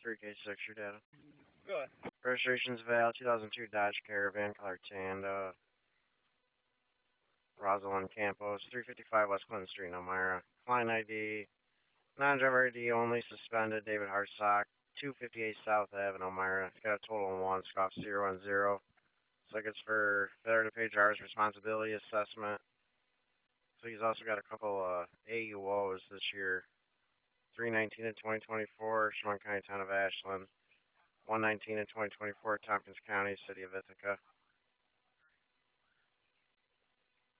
3K6, your data. Go ahead. Registration's Val, 2002 Dodge Caravan, color tan, Rosalind Campos, 355 West Clinton Street, Elmira. Client ID, non-driver ID only, suspended, David Hartsock, 258 South Avenue, Elmira. Got a total of 1, scoff 0 and 0. Looks like it's for failure to pay driver's responsibility assessment. So he's also got a couple AUOs this year. 319 in 2024, Chemung County, Town of Ashland. 119 in 2024, Tompkins County, City of Ithaca.